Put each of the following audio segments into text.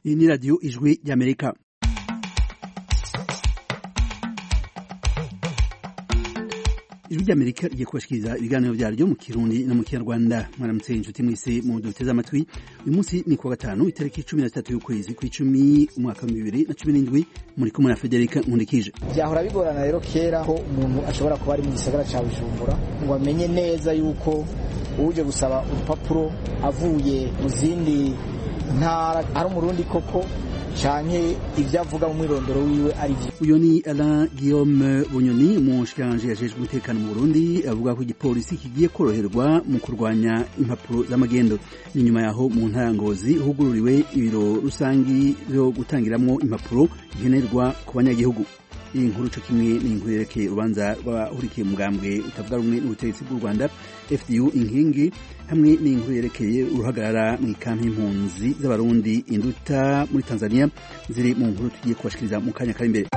Iyi ni radio Ijwi ry'Amerika. Ijwi ry'Amerika rigiye kubashikiriza ibiganiro vyaryo mu Kirundi no mu Kinyarwanda. Mwaramutse inshuti mwese mu duteze amatwi. Uyu munsi ni kuwa gatanu itariki 13 y'ukwezi kw'icumi umwaka wa 2017 muri kumwe na Federica Nkundikije. Byahora bigorana rero kera ko umuntu ashobora kuba ari mu gisagara ca Bujumbura ngo amenye neza yuko uje gusaba urupapuro avuye mu zindi ntara ari umurundi koko canke ivyo avuga mu mwirondoro wiwe ari vyo. Uyo ni Alain Guillaume Bunyoni, umushikiranganje yajejwe umutekano mu Burundi, avuga ko igipolisi kigiye koroherwa mu kurwanya impapuro z'amagendo. Ni nyuma yaho mu ntara Ngozi hugururiwe ibiro rusangi byo gutangiramwo impapuro nkenerwa ku banyagihugu. Iyi nkuru cyo kimwe n'inkuru yerekeye urubanza rwahurikiye mugambwe utavuga rumwe n'ubutegetsi bw'u Rwanda FDU inkingi, hamwe n'inkuru yerekeye uruhagarara mu ikampi y'impunzi z'abarundi Induta muri Tanzania ziri mu nkuru tugiye kubashikiriza mu kanya kari imbere.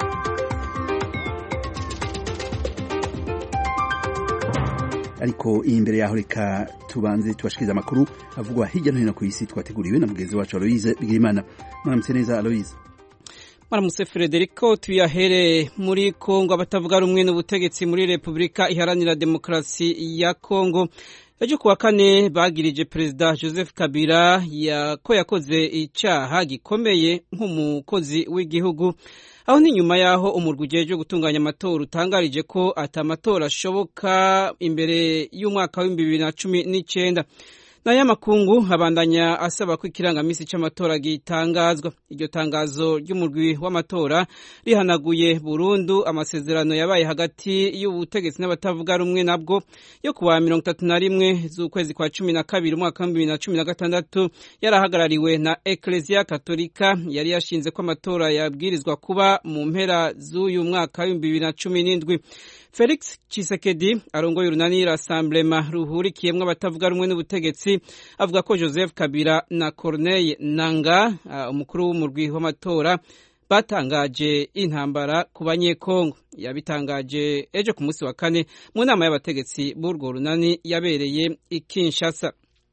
Ariko imbere yaho reka tubanze tubashikiriza amakuru avugwa hirya no hino ku isi twateguriwe na mugenzi wacu Aloise Bigirimana. Mwaramutse neza Aloise. Maramutse Federico, tuyahere muri Kongo. Abatavuga rumwe n'ubutegetsi muri Republika Iharanira Demokarasi ya Kongo ejo kuwa kane bagirije Perezida Joseph Kabila ko yakoze icaha gikomeye nk'umukozi w'igihugu. Aho ni nyuma yaho umurwi ujejwe gutunganya amatora utangarije ko atamatora ashoboka imbere y'umwaka wa 2019. Naya makungu abandanya asaba ko ikirangamisi c'amatora gitangazwa. Iryo tangazo ry'umurwi w'amatora rihanaguye burundu amasezerano yabaye hagati y'ubutegetsi n'abatavuga rumwe nabwo yo kuwa 31 z'ukwezi kwa 12 umwaka wa 2016 yarahagarariwe na Ecclesia Katolika yari yashinze ko amatora yabwirizwa kuba mu mpera z'uyu mwaka wa 2017. Felix Tshisekedi arongoye urunani Rassemblement ruhurikiyemwo abatavuga rumwe n'ubutegetsi avuga ko Joseph Kabila na Corneille Nangaa umukuru w'umurwi w'amatora batangaje intambara ku banyekongo. Yabitangaje ejo ku munsi wa kane mu nama y'abategetsi b'urwo runani yabereye i Kinshasa.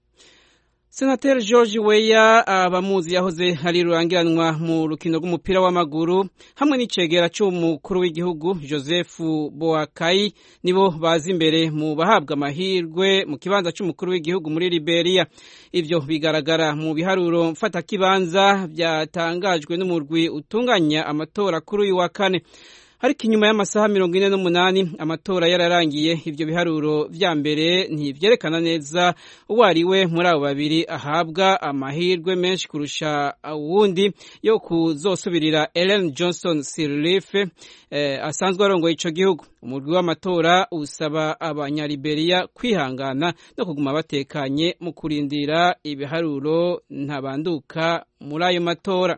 Senateri George Weah abamuzi yahoze ari rurangiranwa mu rukino rw'umupira w'amaguru hamwe n'icegera c'umukuru w'igihugu Joseph Boakai nibo bazi imbere mu bahabwa amahirwe mu kibanza c'umukuru w'igihugu muri Liberia. Ivyo bigaragara mu biharuro mfata kibanza byatangajwe n'umurwi utunganya amatora kuri uyu wa kane. Ariko inyuma y'amasaha 48 amatora yararangiye, ivyo biharuro vya mbere ntivyerekana neza uwariwe muri abo babiri ahabwa amahirwe menshi kurusha uwundi yo kuzosubirira Ellen Johnson Sirleaf asanzwe arongoye ico gihugu. Umurwi w'amatora usaba abanyaliberia kwihangana no kuguma batekanye mu kurindira ibiharuro ntabanduka muri ayo matora.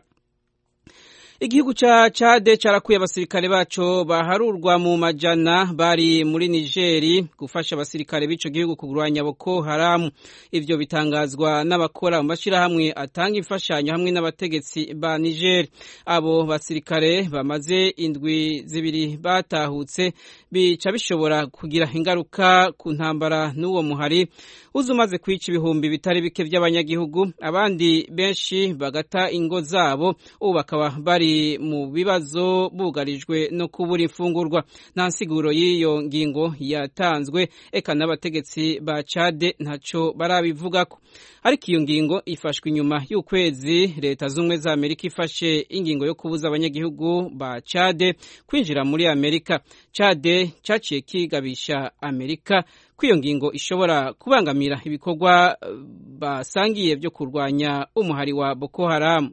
Igihugu ca Chad carakuye abasirikare baco baharurwa mu majana bari muri Nigeri gufasha abasirikare b'ico gihugu kuguranya Boko Haram. Ivyo bitangazwa n'abakora mu mashirahamwe atanga imfashanyo hamwe n'abategetsi ba Niger. Abo basirikare bamaze indwi zibiri batahutse bica bishobora kugira ingaruka ku ntambara n'uwo muhari uzumaze kwica ibihumbi bitari bike by'abanyagihugu, abandi benshi bagata ingo zabo, ubu bakaba bari mu bibazo bugarijwe no kubura imfungurwa. Nta nsiguro y'iyo ngingo yatanzwe, eka n'abategetsi ba Chad ntaco barabivugako. Ariko iyo ngingo ifashwe inyuma y'ukwezi leta z'umwe za Amerika ifashe ingingo yo kubuza abanyagihugu ba Chad kwinjira muri Amerika. Chad caciye kigabisha Amerika kwiyo ngingo ishobora kubangamira ibikorwa basangiye byo kurwanya umuhari wa Boko Haram.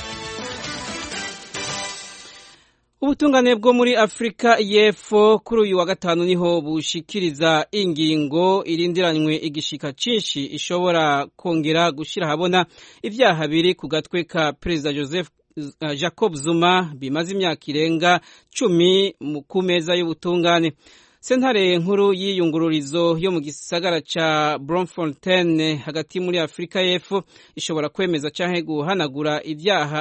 Ubutungane bwo muri Afrika y'Epfo kuri uyu wa gatanu niho bushikiriza ingingo irindiranywe igishika cinshi ishobora kongera gushira habona ivyaha biri ku gatwe ka Perezida Jacob Zuma bimaze imyaka irenga 10 ku meza y'ubutungane. Sentare nkuru y'iyungururizo yo mu gisagara ca Bloemfontein hagati muri Afrika y'Epfo ishobora kwemeza canke guhanagura ivyaha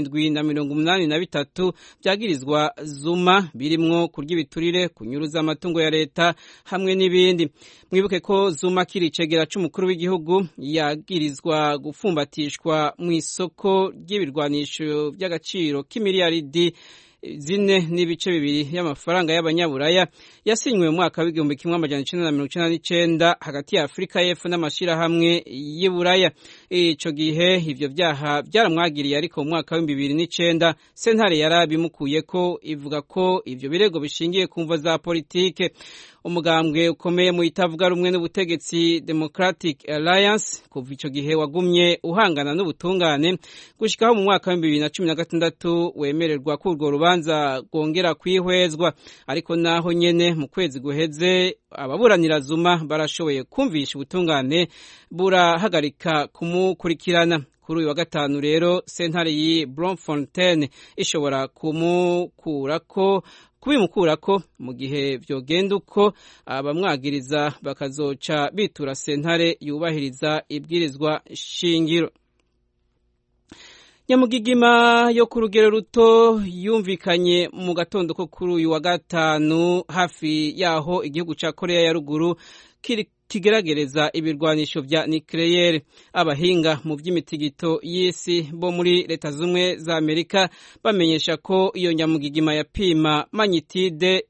783 vyagirizwa Zuma birimwo kurya ibiturire, kunyuruza amatungo ya leta hamwe n'ibindi. Mwibuke ko Zuma kiri cegera c'umukuru w'igihugu yagirizwa gufumbatishwa mu isoko ry'ibirwanisho vy'agaciro k'imiliyaridi 4.2 y'amafaranga y'abanyaburaya yasinywe mu mwaka w'igihumbi kimwe amajana 1999 hagati ya Afrika y'Epfo n'amashirahamwe y'Iburaya. Ico gihe ivyo vyaha vyaramwagiriye, ariko mu mwaka wa 2009 sentare yarabimukuye ko ivuga ko ivyo birego bishingiye ku mvo za politike. Umugambwe ukomeye mu itavuga rumwe n'ubutegetsi Democratic Alliance kuva ico gihe wagumye uhangana n'ubutungane gushikaho mu mwaka wa 2016 wemererwa ko urwo rubanza rwongera kwihwezwa, ariko naho nyene mu kwezi guheze ababuranira Zuma barashoboye kumvisha ubutungane burahagarika kumukurikirana. Kuri uyu wa gatanu rero sentare yi Bloemfontein ishobora kubimukurako mu gihe vyogenda uko abamwagiriza bakazoca bitura sentare yubahiriza ibwirizwa shingiro. Nyamugigima yo ku rugero ruto yumvikanye mu gatondo ko kuri uyu wa gatanu hafi yaho igihugu ca Korea ya ruguru kigeragereza ibirwanisho vya nucleaire. Abahinga mu vy'imitigito y'isi bo muri Leta Zumwe za Amerika bamenyesha ko iyo nyamugigima yapima magnitude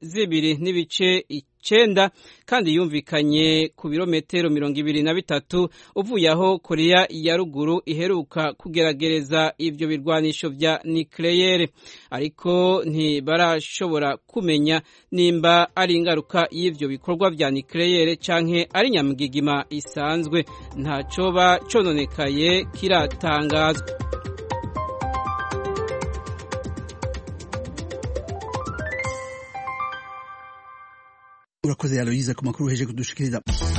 2.9 kandi yumvikanye ku birometero 23 uvuye aho Korea ya ruguru iheruka kugeragereza ivyo birwanisho vya nucleaire, ariko ntibarashobora kumenya nimba ari ingaruka y'ivyo bikorwa vya nucleaire canke ari nyamugigima isanzwe. Ntacoba cononekaye kiratangazwa. Urakoze Aloyiza ku makuru heje kudushikiriza.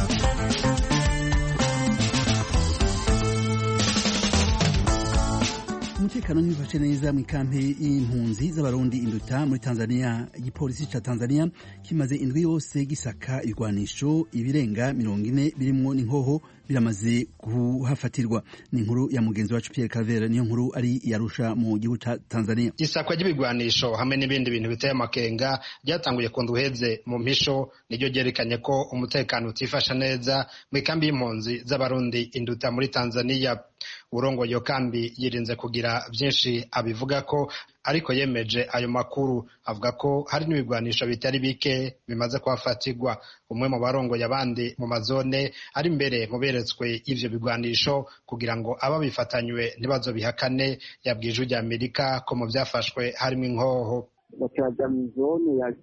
Umutekano nifashe neza mu kampi y'impunzi z'abarundi Induta muri Tanzania. Igipolisi ca Tanzania kimaze indwi yose gisaka ibigwanisho ibirenga 40 birimwo n'inkoho biramaze kuhafatirwa. Ni inkuru ya mugenzi wacu Pierre Cavera, niyo nkuru ari yarusha mu gihugu ca Tanzania. Isakwa ry'ibigwanisho hamwe n'ibindi bintu biteye amakenga ryatanguye ku nduheze mu mpisho, niryo ryerekanye ko umutekano utifasha neza mu kambi y'impunzi z'abarundi Induta muri Tanzania. Urongo yo kambi yirinze kugira byinshi abivuga ko, ariko yemeje ayo makuru avuga ko hari n'ibigwanisho bitari bike bimaze kuhafatirwa. Umwe mu barongo y'abandi mu mazone ari imbere mu beretswe ivyo bigwanisho kugira ngo ababifatanywe ntibazo bihakane yabwije ujya Amerika ko mu byafashwe harimo inkoho. Bakaja mu zone ya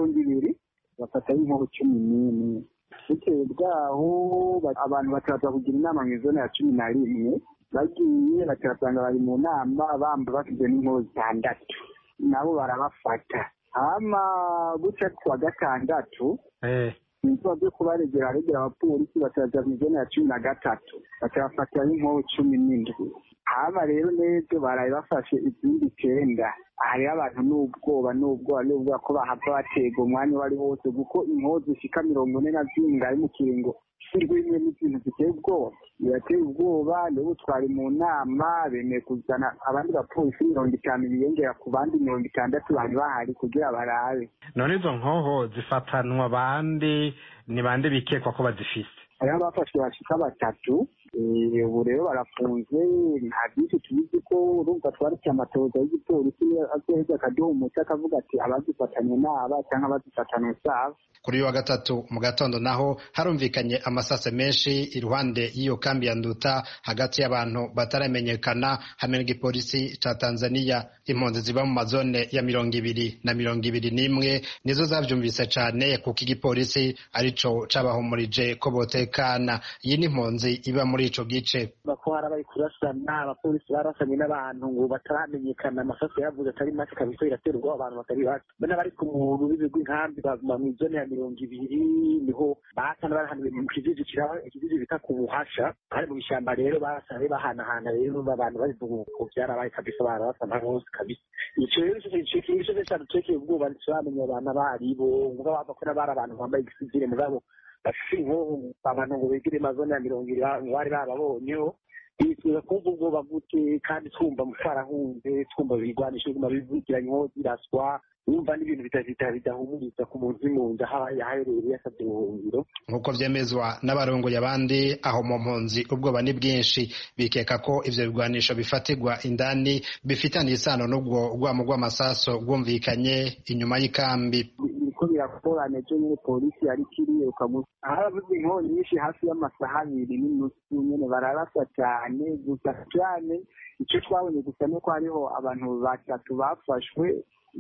20 bafata inkoho 11. Bitewe bwaho abantu bataza kugira inama mu zone ya 11 bagiye batasanga bari mu nama bamba bafite n'inkoho 6 nabo barabafata. Hama buca kwa gatandatu niko byo kubaregera abapolisi bataza mu zone ya 13 batafata inkoho 17. Hama rero neza baraye bafashe izindi 9. Hari abantu n'ubwoba ko bahava batega umwanya wari wose, kuko inkoho zishika 40 ari mu kiringo shirwimwe n'ibintu biteye ubwoba. Birateye ubwoba. Nibo twari mu nama bemeye kuzana abandi bapolisi 50 biyongera ku bandi 60 bari bahari kugira barabe. None izo nkoho zifatanwa abandi ni bande bikekwa ko bazifise? Hari abafashwe bashika 3. Ubu rero barafunze. Nta byinshi tubizi ko urumva twari cyamatoza y'igipolisi azoheza akaduha umuti akavuga ati abazifatanye n'aba cyangwa abazifatanye usaba. Kuri wa gatatu mu gatondo naho harumvikanye amasase menshi iruhande y'iyo kambi ya Nduta hagati y'abantu bataramenyekana hamwe n'igipolisi ca Tanzania. Impunzi ziba mu mazone ya 20 na 21 nizo zavyumvise cane kuko igipolisi arico cabahumurije ko botekana. Iyi ni impunzi iba muri ico gice. Bako harabaye kurasana, abapolisi barasanye n'abantu ngo bataramenyekana, amasasu yavuze atari make kabisa, iraterwa abantu batari bake. Bana bari ku muntu w'ibigwi nkambi baguma mu zone ya 200 niho basana barahanuye mu kijiji bita ku Buhasha, ari mu ishyamba rero basare bahanahana rero abantu bari buko byarabaye kabisa, barasana hose kabisa. Ico rero cyo cyadutsekeye ubwoba ntibamenye abantu baribo, ngo bakora bara abantu bambaye igisivile mugabo bashingo abantu ngo bigire mazone ya 200 bari babonyeho. Bifuza kumva ubwoba gute kandi twumva mufarahunze, twumva bigwanisha kuma bivugiranye biraswa, wumva n'ibintu bidahumuriza ku muntu w'impunzi yaherereye yasabye ubuhungiro. Nk'uko vyemezwa n'abarongoye abandi aho mu mpunzi, ubwoba ni bwinshi, bikeka ko ivyo bigwanisho bifatirwa indani bifitaniye isano n'ubwo rwamo rw'amasaso rwumvikanye inyuma y'ikambi. Ko birakorana cyo nyine polisi yari kiriye ukamusa haravuze inkoni nyinshi hafi y'amasaha 2 n'inusu nyene bararasa cyane gusa cyane. Icyo twabonye gusa nuko hariho abantu batatu bafashwe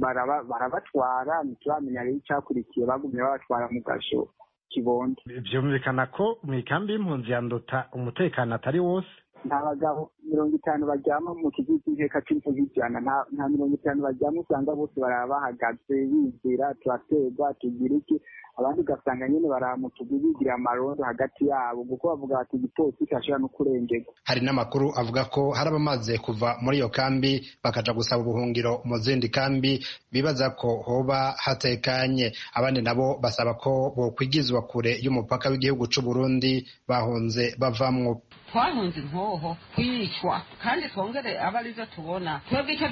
barabatwara, ntitwamenya rero icyakurikiye, bagumye babatwara mu gasho Kibondo. Vyumvikana ko mu ikambi y'impunzi ya Nduta umutekano atari wose. Nta bagabo 50 baryama mu kigiti cy'eka cy'imfugijana, nta 50 baryama, usanga bose barabahagaze bizira turaterwa tugira iki, abandi gasanga nyene baramutugigira amarondo hagati yabo kuko bavuga ati igipolisi cyashira no kurengera. Hari n'amakuru avuga ko hari abamaze kuva muri iyo kambi bakaja gusaba ubuhungiro mu zindi kambi, bibaza ko hoba hatekanye. Abandi nabo basaba ko bokwigizwa kure y'umupaka w'igihugu c'u Burundi bahunze bavamwo. Twahunze inkoho kwicwa kandi twongere abarizo tubona twebwe icyo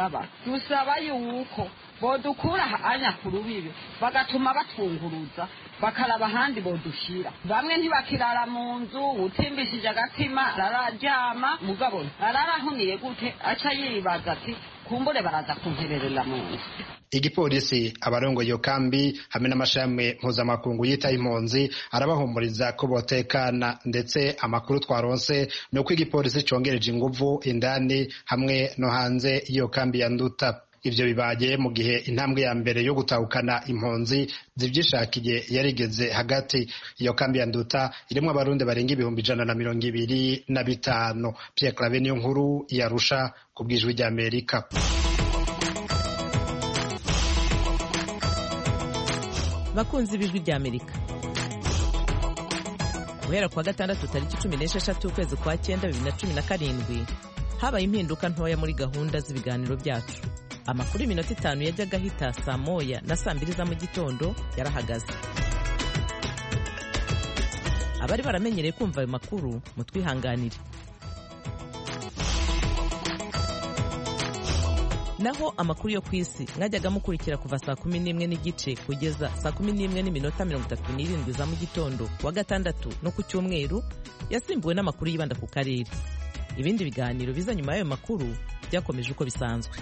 dusaba yuko bodukura anya ku rubibi bagatuma batunguruza bakaraba ahandi bodushira. Bamwe ntibakirara mu nzu, utimbishije agatima rararyama, mugabo ararahuniye gute aca yibaza ati kumbure baraza kuntererera mu nzu. Igipolisi abarongoye iyo kambi hamwe n'amashami mpuzamakungu yita impunzi arabahumuriza ko botekana, ndetse amakuru twaronse ni uko igipolisi congereje inguvu indani hamwe no hanze iyo kambi ya Nduta. Ivyo bibaye mu gihe intambwe ya mbere yo gutahukana impunzi zivyishakiye yarigeze hagati. Iyo kambi ya Nduta irimwo abarundi barenga 125. Pierre Claver niyo nkuru yarusha ku bw'ijwi rya Amerika. Bakunzi b'ijwi rya Amerika, guhera kwa gatandatu tariki 16 ukwezi kwa 9 2017 habaye impinduka ntoya muri gahunda z'ibiganiro byacu. Amakuru iminota 5 yajyaga hita saa 1 na saa 2 za mu gitondo yarahagaze. Abari baramenyereye kumva ayo makuru mutwihanganire. Naho amakuru yo kwisi mwajyaga mukurikira kuva saa 11 n'igice kugeza saa 11 n'iminota 37 za mu gitondo wa gatandatu no ku cyumweru yasimbuwe n'amakuru yibanda ku karere. Ibindi biganiro biza nyuma y'ayo makuru byakomeje uko bisanzwe.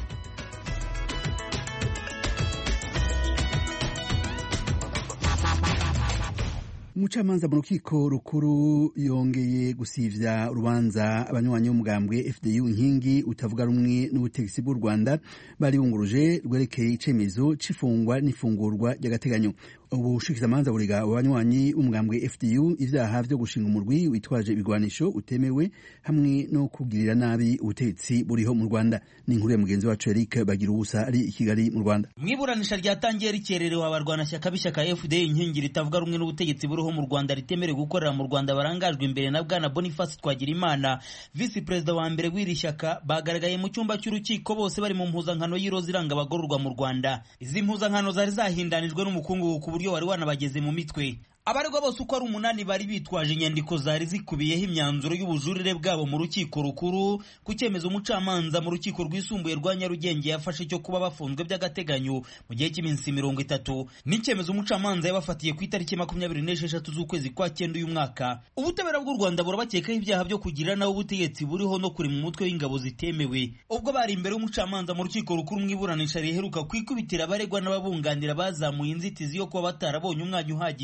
Umucamanza mu rukiko rukuru yongeye gusivya urubanza abanywanyi b'umugambwe FDU inkingi utavuga rumwe n'ubutegetsi bw'u Rwanda bari bunguruje rwerekeye icemezo c'ifungwa n'ifungurwa ry'agateganyo. Ubushikizamanza burega abanywanyi b'umugambwe FDU ivyaha vyo gushinga umurwi witwaje ibigwanisho utemewe hamwe no kugirira nabi ubutegetsi buriho mu Rwanda. Ni inkuru ya mugenzi wacu Eric Bagirubusa ari i Kigali mu Rwanda. Mwiburanisha ryatangiye rikererewe abarwanashyaka b'ishyaka FDU inkingi ritavuga rumwe n'ubutegetsi buriho mu Rwanda ritemerewe gukorera mu Rwanda barangajwe imbere na bwana Boniface Twagirimana, vice president wa mbere w'iri shyaka, bagaragaye mu cyumba cy'urukiko bose bari mu mpuzankano y'iroza iranga abagororwa mu Rwanda. Izi mpuzankano zari zahindanijwe n'umukungu ku buryo wari wanabageze mu mitwe. Abaregwa bose uko ari 8 bari bitwaje inyandiko zari zikubiyeho imyanzuro y'ubujurire bwabo mu rukiko rukuru ku cyemezo umucamanza mu rukiko rwisumbuye rwa Nyarugenge yafashe cyo kuba bafunzwe by'agateganyo mu gihe cy'iminsi 30, n'icyemezo umucamanza yabafatiye ku itariki 26 z'ukwezi kwa 9 uyu mwaka. Ubutabera bw'u Rwanda burabakekaho ibyaha byo kugirira naho ubutegetsi buriho no kuri mu mutwe w'ingabo zitemewe. Ubwo bari imbere y'umucamanza mu rukiko rukuru mwiburanisha riheruka kwikubitira abaregwa n'ababunganira bazamuye inzitizi yo kuba batarabonye umwanya uhagije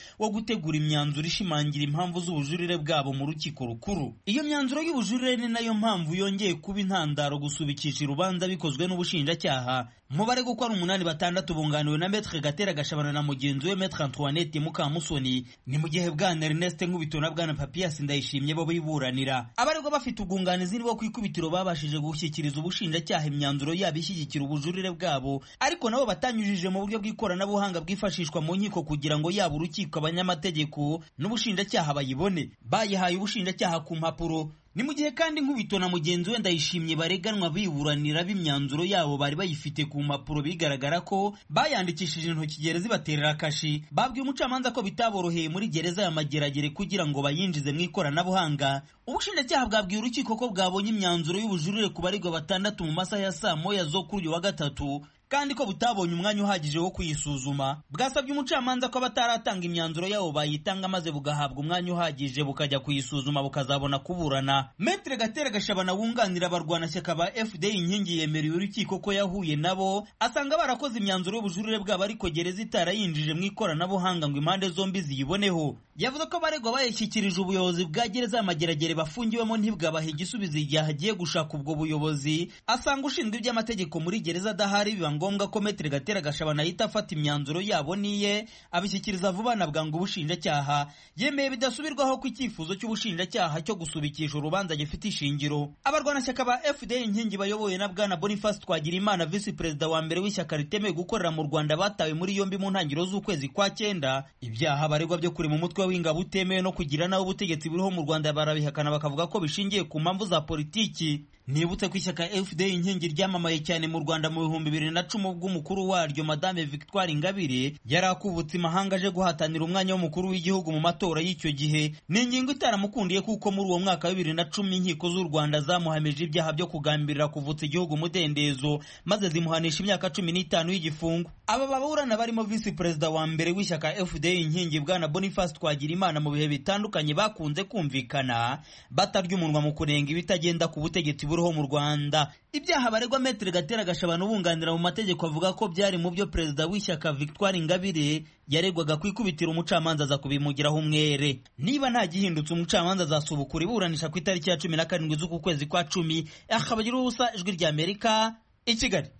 wo gutegura imyanzuro ishimangira impamvu z'ubujurire bwabo mu rukiko rukuru. Iyo myanzuro y'ubujurire ni nayo mpamvu yongeye kuba intandaro gusubikisha urubanza bikozwe n'ubushinjacyaha. Mu baregwa uko ari 8 batandatu bunganiwe na Maître Gatera Gashabana na mugenzi we Maître Antoinette Mukamusoni, ni mu gihe bwana Ernest Nkubito na bwana Papias Ndayishimye bo biburanira. Abaregwa bafite ubwunganizi nibo ku ikubitiro babashije gushyikiriza ubushinjacyaha imyanzuro yabo ishyigikira ubujurire bwabo, ariko nabo batanyujije mu buryo bw'ikoranabuhanga bwifashishwa mu nkiko kugira ngo yaba urukiko, abanyamategeko n'ubushinjacyaha bayibone. Bayihaye ubushinjacyaha ku mpapuro. Ni mu gihe kandi Nkubito na mugenzi we Ndayishimye bareganwa biburanira b'imyanzuro yabo bari bayifite ku mpapuro, bigaragara ko bayandikishije intoki gereza ibaterera kashi. Babwiye umucamanza ko bitaboroheye muri gereza ya Mageragere kugira ngo bayinjize mu ikoranabuhanga. Ubushinjacyaha bwabwiye urukiko ko bwabonye imyanzuro y'ubujurire ku baregwa batandatu mu masaha ya saa moya zo kuri uyu wa gatatu, kandi ko butabonye umwanya uhagije wo kuyisuzuma. Bwasabye umucamanza ko bataratanga imyanzuro yabo bayitanga maze bugahabwa umwanya uhagije bukajya kuyisuzuma bukazabona kuburana. Maître Gatera Gashabana wunganira abarwanashyaka ba FDI inkingi yemereye urukiko ko yahuye nabo, asanga barakoze imyanzuro y'ubujurire bwabo ariko gereza itarayinjije mu ikoranabuhanga ngo impande zombi ziyiboneho. Yavuze ko baregwa bayishyikirije ubuyobozi bwa gereza ya Mageragere bafungiwemo ntibwabaha igisubizo igihe hagiye gushaka ubwo buyobozi. Asanga ushinzwe iby'amategeko muri gereza adahari, biba ngombwa ko Maître Gatera Gashabana yita afata imyanzuro yabo niye abishyikiriza vuba na bwangu ubushinjacyaha. Yemeye bidasubirwaho ko icyifuzo cy'ubushinjacyaha cyo gusubikisha urubanza gifite ishingiro. Abarwanashyaka ba FDI inkingi bayobowe na bwana Boniface Twagirimana, visi perezida wa mbere w'ishyaka ritemewe gukorera mu Rwanda, batawe muri yombi mu ntangiriro z'ukwezi kwa 9. Ibyaha baregwa byo kuri mu mutwe w'ingabo utemewe no kugira naho ubutegetsi buriho mu Rwanda barabihakana bakavuga ko bishingiye ku mpamvu za politiki. Nibutse ko ishyaka FDI inkingi ryamamaye cyane mu Rwanda mu 2010 bw'umukuru waryo Madame Victoire Ingabire yarakubutse imahanga aje guhatanira umwanya w'umukuru w'igihugu mu matora y'icyo gihe. Ni ingingo itaramukundiye kuko muri uwo mwaka wa 2010 inkiko z'u Rwanda zamuhamije ibyaha byo kugambirira kuvutsa igihugu umudendezo maze zimuhanisha imyaka 15 y'igifungo. Aba baburana barimo visi perezida wa mbere w'ishyaka FDI inkingi bwana Boniface Twagirimana mu bihe bitandukanye bakunze kumvikana batarya umunwa mu kurenga ibitagenda ku butegetsi buriho mu Rwanda. Ibyaha baregwa Maître Gatera Gashabana ubunganira mu mategeko avuga ko byari mu byo perezida w'ishyaka Victoire Ingabire yaregwaga kwikubitira umucamanza aza kubimugiraho umwere. Niba nta gihindutse umucamanza azasubukura iburanisha ku itariki ya 17 z'uku kwezi kwa 10. Akabagira ubusa, Ijwi rya Amerika, i Kigali.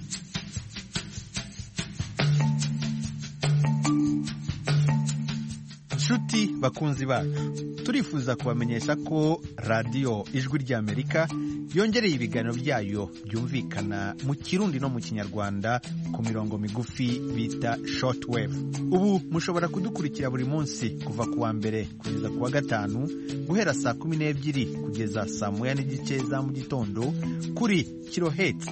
Nshuti bakunzi bacu, turifuza kubamenyesha ko radiyo Ijwi rya Amerika yongereye ibiganiro byayo byumvikana mu Kirundi no mu Kinyarwanda ku mirongo migufi bita shortwave. Ubu mushobora kudukurikira buri munsi kuva ku wa mbere kugeza ku wa gatanu guhera saa 12 kugeza saa 1:30 za mu gitondo kuri kilohertz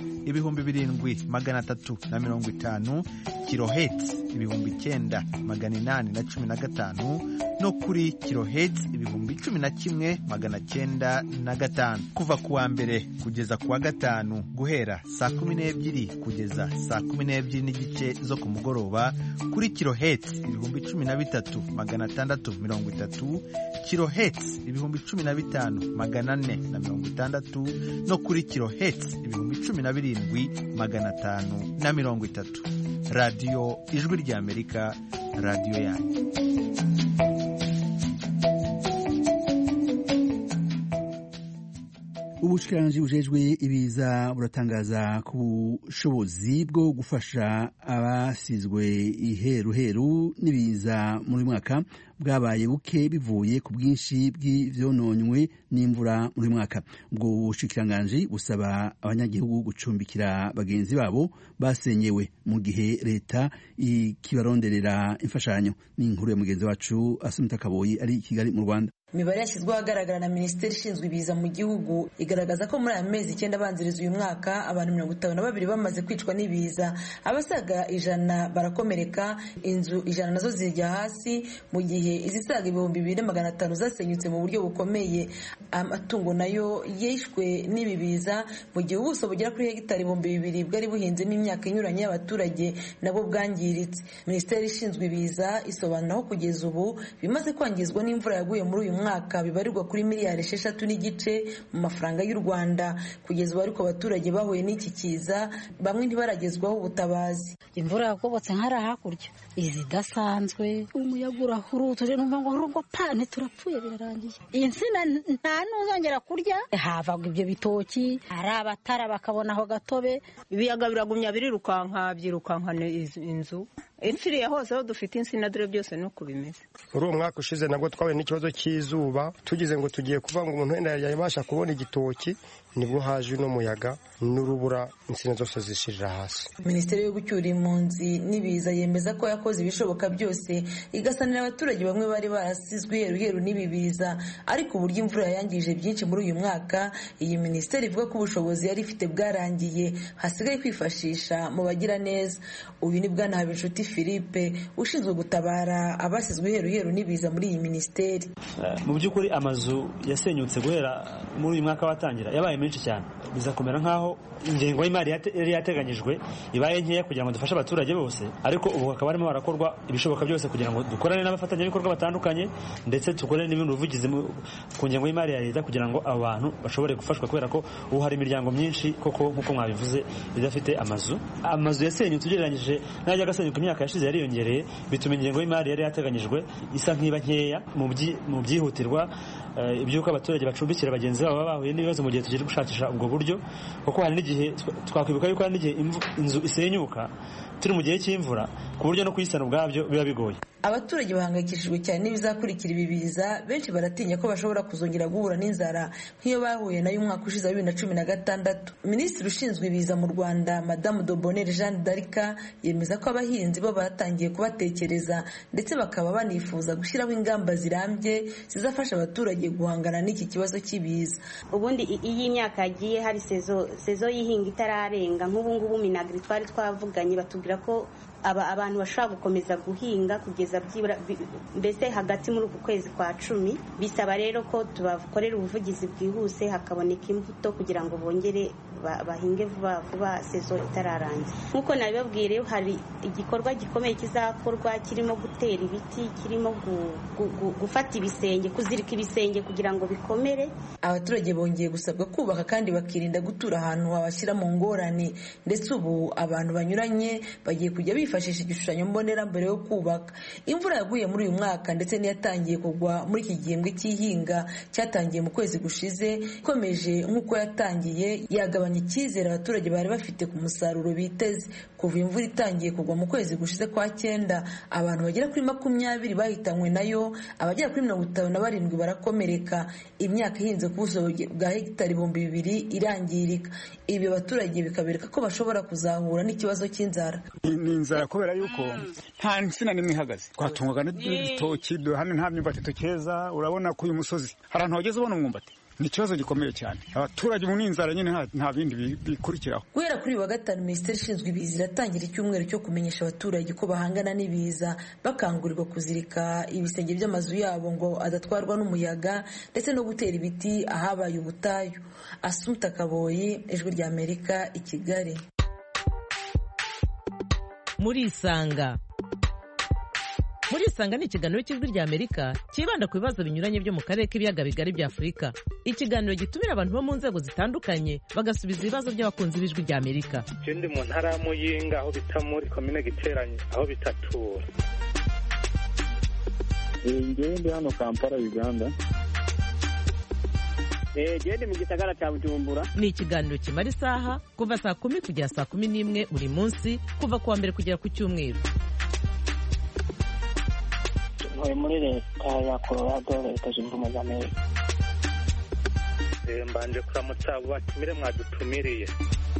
7350, kilohertz 9815 no kuri kilohertz 11905 kuva ku wa mbere kugeza ku wa gatanu guhera saa 12 kugeza saa 12 n'igice zo ku mugoroba kuri kilohertz 13630, kilohertz 15460 no kuri kilohertz 17530. Radio Ijwi rya Amerika, radio yanyu. Ubushikiranganji bujejwe ibiza buratangaza ku bushobozi bwo gufasha abasizwe iheruheru n'ibiza muri mwaka bwabaye buke bivuye ku bwinshi bw'ivyononywe n'imvura muri mwaka. Ubwo bushikiranganji busaba abanyagihugu gucumbikira bagenzi babo basenyewe mu gihe leta ikibaronderera imfashanyo. Ni inkuru ya mugenzi wacu Asumta Kaboyi ari i Kigali mu Rwanda. Imibare yashyizweho ahagaragara na Minisiteri ishinzwe ibiza mu gihugu igaragaza ko muri aya mezi 9 abanziriza uyu mwaka abantu 52 bamaze kwicwa n'ibiza, abasaga 100 barakomereka, inzu 100 nazo zijya hasi, mu gihe izisaga 2500 zasenyutse mu buryo bukomeye. Amatungo nayo yishwe n'ibi biza, mu gihe ubuso bugera kuri hegitari 2000 bwari buhinzemo imyaka inyuranye y'abaturage nabo bwangiritse. Minisiteri ishinzwe ibiza isobanura ko kugeza ubu bimaze kwangizwa n'imvura yaguye muri uyu mwaka bibarirwa kuri miliyari 6.5 mu mafaranga y'u Rwanda. Kugeza ubu ariko abaturage bahuye n'iki kiza bamwe ntibaragezwaho ubutabazi. Imvura yakobotse nkara hakurya izidasanzwe, umuyaga urahurutuje numva ngo rugo pane turapfuye birarangiye. Insina nta nuzongera kurya, havaga ibyo bitoki, ari abatara bakabona aho gatobe, ibiyaga biragumya birirukanka inzu ipfiriye hose aho dufite insina dore byose nuko bimeze. Muri uwo mwaka ushize nabwo twahuye n'ikibazo cy'izuba, tugize ngo tugiye kuva ngo umuntu wenda yabasha kubona igitoki, nibwo haje n'umuyaga n'urubura, insina zose zishirira hasi. Minisiteri yo gucyura impunzi n'ibiza yemeza ko yakoze ibishoboka byose igasanira abaturage bamwe bari barasizwe iheruheru n'ibibiza, ariko uburyo imvura yangije byinshi muri uyu mwaka, iyi minisiteri ivuga ko ubushobozi yari ifite bwarangiye, hasigaye kwifashisha mu bagira neza. Uyu ni Bwana Habinshuti Philippe ushinzwe gutabara abasizwe iheruheru n'ibiza muri iyi minisiteri. Mu by'ukuri amazu yasenyutse guhera muri uyu mwaka watangira yabaye menshi cyane, biza kumera nkaho ingengo y'imari yari yateganyijwe ibaye nkeya kugira ngo dufashe abaturage bose, ariko ubu hakaba harimo harakorwa ibishoboka byose kugira ngo dukorane n'abafatanyabikorwa batandukanye ndetse dukorane n'ibindi buvugizi ku ngengo y'imari ya leta kugira ngo abo bantu bashobore gufashwa, kubera ko ubu hari imiryango myinshi koko nk'uko mwabivuze idafite amazu yasenyutse ugereranyije n'ajya agasenyuka imyaka yashize yariyongereye, bituma ingengo y'imari yari yateganyijwe isa nk'iba nkeya mu byihutirwa iby'uko abaturage bacumbikira bagenzi babo bahuye n'ibibazo mu gihe tugiye gushakisha ubwo buryo, kuko hari n'igihe twakwibuka yuko hari n'igihe inzu isenyuka turi mu gihe cy'imvura ku buryo no kuyisana ubwabyo biba bigoye. Abaturage bahangayikishijwe cyane n'ibizakurikira ibi biza, benshi baratinya ko bashobora kuzongera guhura n'inzara nk'iyo bahuye nayo umwaka ushize wa 2016. Minisitiri ushinzwe ibiza mu Rwanda Madamu Dobonere Jeanne d'Arc yemeza ko abahinzi bo batangiye kubatekereza ndetse bakaba banifuza gushyiraho ingamba zirambye zizafasha abaturage guhangana n'iki kibazo cy'ibiza. Ubundi iyi imyaka yagiye hari sezo y'ihinga itararenga, nk'ubu ngubu Minagri twari twavuganye batubwira ko abantu bashobora gukomeza guhinga kugeza mbese hagati muri uku kwezi kwa 10. Bisaba rero ko tubakorera ubuvugizi bwihuse hakaboneka imbuto kugira ngo bongere bahinge vuba vuba sezo itararangira. Nk'uko nabibabwiye rero hari igikorwa gikomeye kizakorwa kirimo gutera ibiti, kirimo gufata ibisenge, kuzirika ibisenge kugira ngo bikomere. Abaturage bongeye gusabwa kubaka kandi bakirinda gutura ahantu habashyira mu ngorane, ndetse ubu abantu banyuranye bagiye kujya bifashisha igishushanyo mbonera mbere yo kubaka. Imvura yaguye muri uyu mwaka ndetse niyatangiye kugwa muri iki gihembwe cy'ihinga cyatangiye mu kwezi gushize, ikomeje nk'uko yatangiye yagabanya icyizere abaturage bari bafite ku musaruro biteze. Kuva imvura itangiye kugwa mu kwezi gushize kwa 9, abantu bagera kuri 20 bahitanywe nayo, abagera kuri 57 barakomereka. Imyaka ihinze ku buso bwa hegitari 2,000 irangirika. Ibi abaturage bikabereka ko bashobora kuzahura n'ikibazo cy'inzara. Ni inzara kubera yuko nta nsina nimwe ihagaze, twatungwaga n'ibitoki, hano nta myumbati tukeza. Urabona ko uyu musozi hari ahantu hageze ubona umwumbati, ni ikibazo gikomeye cyane. Abaturage mu n'inzara nyine nta bindi bikurikiraho. Guhera kuri wa gatanu Minisiteri ishinzwe ibiza iratangira icyumweru cyo kumenyesha abaturage ko bahangana n'ibiza, bakangurirwa kuzirika ibisenge by'amazu yabo ngo adatwarwa n'umuyaga ndetse no gutera ibiti ahabaye ubutayu. Assumpta Kaboyi, Ijwi ry'Amerika, i Kigali. Murisanga ni ikiganiro cy'Ijwi ry'Amerika kibanda ku bibazo binyuranye byo mu karere k'ibiyaga bigari bya Afurika. Ikiganiro gitumira abantu bo mu nzego zitandukanye bagasubiza ibibazo by'abakunzi b'Ijwi ry'Amerika. Ndi mu ntara ya Muyinga aho bita muri komine Giteranye aho bitatura. Ndi hano Kampala, Uganda. Ndi mu gisagara cya Bujumbura. Ni ikiganiro kimara isaha kuva saa 10 kugera saa 11 buri munsi, kuva kuwa mbere kugera ku cyumweru. Muri leta ya Colorado, Leta Zunze Ubumwe za Amerika. Mbanje kuramutsa abo batumire mwadutumiriye.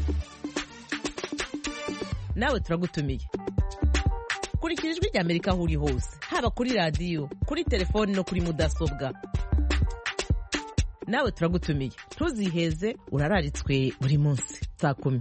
Nawe turagutumiye. Kurikira Ijwi ry'Amerika aho uri hose, haba kuri radiyo, kuri telefoni no kuri mudasobwa. Nawe turagutumiye, ntuziheze, urararitswe buri munsi saa 10.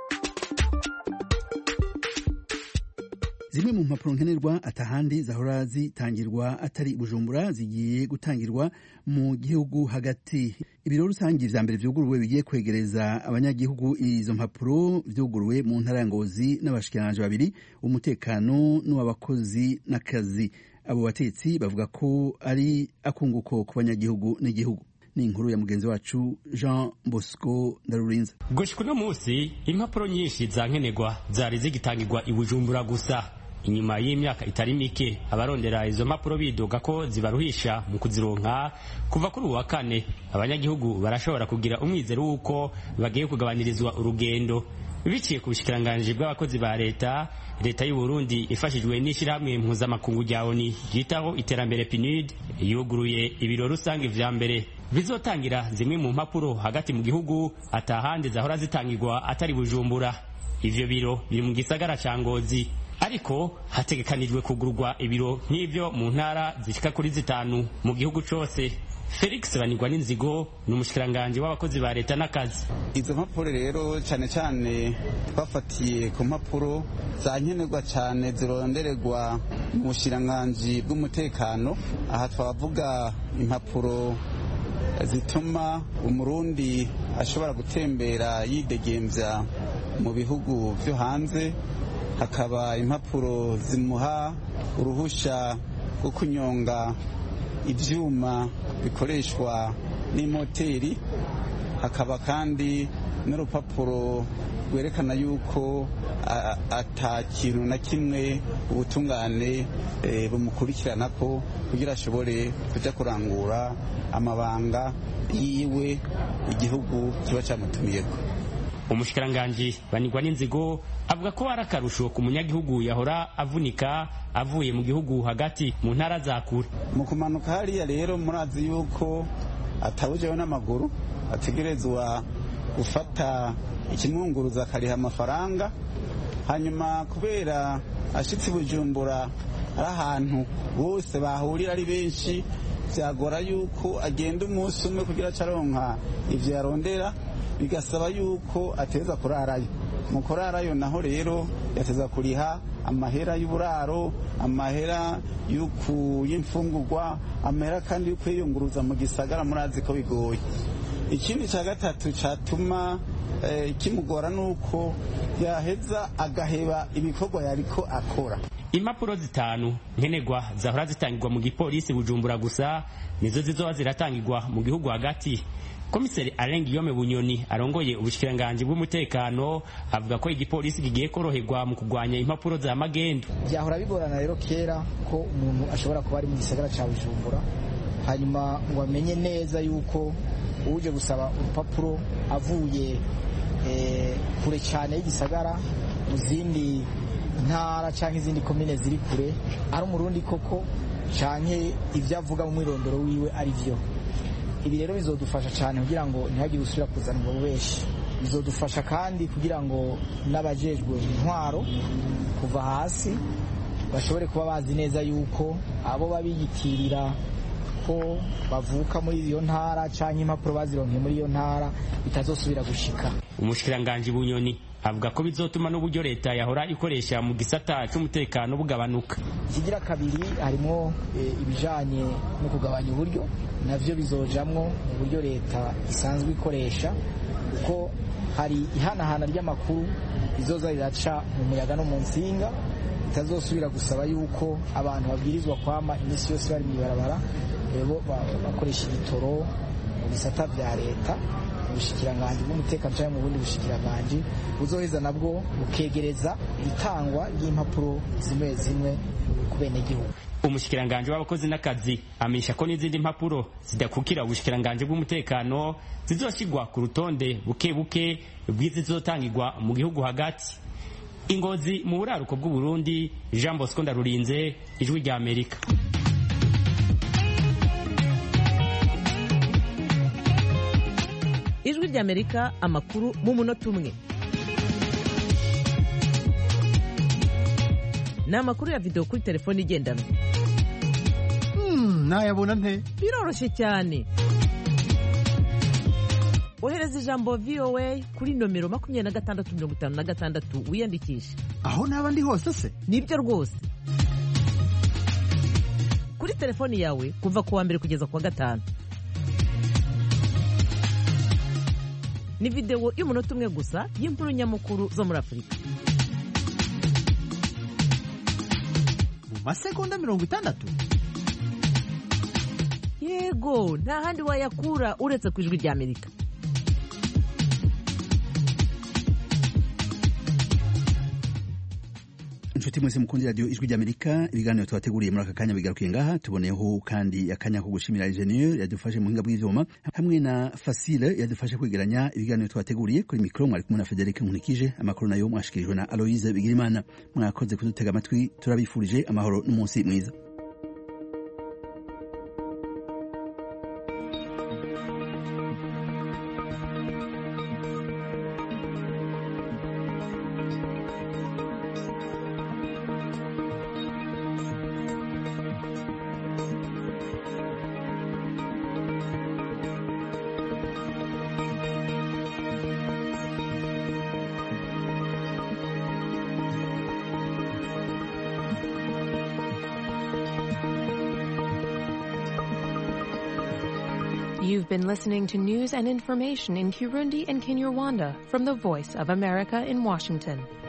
Zimwe mu mpapuro nkenerwa atahandi zahora zitangirwa atari Bujumbura zigiye gutangirwa mu gihugu hagati. Ibiro rusangi vya mbere vyuguruwe bigiye kwegereza abanyagihugu izo mpapuro vyuguruwe mu ntara ya Ngozi n'abashikiranganje babiri, umutekano n'uwabakozi n'akazi. abo batetsi bavuga ko ari akunguko ku banyagihugu n'igihugu. Ni inkuru ya mugenzi wacu Jean Bosco Ndarurinze. Gushika uno munsi impapuro nyinshi za nkenerwa zari zigitangirwa i Bujumbura gusa. Inyuma y'imyaka itari mike abarondera izo mpapuro bidoga ko zibaruhisha mu kuzironka. Kuva kuri uwa kane abanyagihugu barashobora kugira umwizero w'uko bagiye kugabanyirizwa urugendo biciye ku bushikiranganji bw'abakozi ba leta y'u Burundi ifashijwe n'ishirahamwe mpuzamakungu rya ONU ryitaho iterambere PNUD yuguruye ibiro rusange vya mbere bizotangira zimwe mu mpapuro hagati mu gihugu atahandi zahora zitangirwa atari Bujumbura. Ivyo biro biri mu gisagara ca Ngozi, ariko hategekanijwe kugurwa ibiro nk'ivyo mu ntara zishika kuri 5 mu gihugu cose. Felix Banigwa n'inzigo n'umushikiranganje w'abakozi ba leta n'akazi. Izo mpapuro rero cyane cyane twafatiye ku mpapuro za nkenerwa cyane zirondererwa mu bushiranganje bw'umutekano. Aha twavuga impapuro zituma umurundi ashobora gutembera yidegemvya mu bihugu vyo hanze, hakaba impapuro zimuha uruhusha rwo kunyonga ivyuma bikoreshwa n'imoteri, hakaba kandi n'urupapuro rwerekana yuko ata kintu na kimwe ubutungane bumukurikirana ko kugira ashobore kuja kurangura amabanga yiwe igihugu kiba cyamutumiyeko. Umushikiranganje Banigwa n'inzigo avuga ko ari akarusho ku munyagihugu yahora avunika avuye mu gihugu hagati mu ntara za kure. Mu kumanuka hariya rero murazi yuko atabujeho n'amaguru, ategerezwa gufata ikimwunguruza akariha amafaranga, hanyuma kubera ashitse Bujumbura ari ahantu bose bahurira ari benshi, byagora yuko agenda umunsi umwe kugira acaronka ivyo yarondera, bigasaba yuko ateza kurarayo. Mu kurarayo naho rero yateza kuriha amahera y'uburaro, amahera y'imfungurwa, amahera kandi yuko yiyunguruza mu gisagara murazi ko bigoye. Ikindi ca gatatu catuma kimugora nuko yaheza agaheba ibikorwa yariko akora. Impapuro 5 nkenerwa zahora zitangirwa mu gipolisi Bujumbura gusa nizo zizoba ziratangirwa mu gihugu hagati. Komiseri Alengiyome Bunyoni arongoye ubushikiranganje bw'umutekano avuga ko igipolisi kigiye koroherwa mu kugwanya impapuro za magendo. Byahora bigorana rero kera ko umuntu ashobora kuba ari mu gisagara ca Bujumbura hanyuma ngo amenye neza yuko uje gusaba urupapuro avuye kure cyane y'igisagara mu zindi ntara cyangwa izindi komine ziri kure ari umurundi koko canke ivyo avuga mu mwirondoro wiwe ari vyo. Ibi rero bizodufasha cyane kugira ngo ntihagire usubira kuzana ubwo bubeshi. Bizodufasha kandi kugira ngo n'abajejwe intwaro kuva hasi bashobore kuba bazi neza yuko abo babiyitirira ko bavuka muri iyo ntara cyangwa impapuro bazironkeye muri iyo ntara bitazosubira gushika. Umushikiranganje Bunyoni avuga ko bizotuma n'uburyo leta yahora ikoresha mu gisata cy'umutekano bugabanuka. Kigira kabiri harimo ibijanye no kugabanya uburyo, navyo bizojamwo mu buryo leta isanzwe ikoresha, kuko hari ihanahana ry'amakuru bizoza riraca mu muyaga no mu nsinga, bitazosubira gusaba yuko abantu babwirizwa kwama imisi yose bari mw'ibarabara bakoresha igitoro mu bisata vya leta. Ubushikiranganje bw'umutekano cyangwa mu bundi bushikiranganje buzoheza nabwo bukegereza itangwa ry'impapuro zimwe zimwe ku benegihugu. Umushikiranganje w'abakozi n'akazi amenyesha ko n'izindi mpapuro zidakukira ubushikiranganje bw'umutekano zizoshigwa ku rutonde buke buke bw'izizotangirwa mu gihugu hagati. Ingozi mu buraruko bw'u Burundi, Jean Bosco Ndarurinze, Ijwi rya Amerika. Ijwi rya Amerika, amakuru mu munota umwe. Ni amakuru ya video kuri telefone igendanwa. Nayabona nte? Biroroshye cyane. Ohereza ijambo VOA kuri nomero 2656 wiyandikishe. Aho naba ndi hose se? Nibyo rwose. Kuri telefone yawe kuva kuwa mbere kugeza kuwa gatanu. Ni video y'umunota umwe gusa y'inkuru nyamukuru zo muri Afurika. Mu masegonda 60. yego nta handi wayakura uretse ku ijwi ry'Amerika. inshuti mwese mukundi radio ijwi ry'Amerika, ibiganiro twateguriye muri aka kanya bigarukiye ngaha. Tuboneyeho kandi akanya ko gushimira ingenieur yadufashe mu buhinga bw'ivyuma hamwe na Facile yadufashe kwegeranya ibiganiro twateguriye. Kuri mikro mwari kumwe na Federic Nkulikije, amakuru nayo mwashikirijwe na Aloise Bigirimana. Mwakoze kudutega amatwi, turabifurije amahoro n'umunsi mwiza. You've been listening to news and information in Kirundi and Kinyarwanda from the Voice of America in Washington.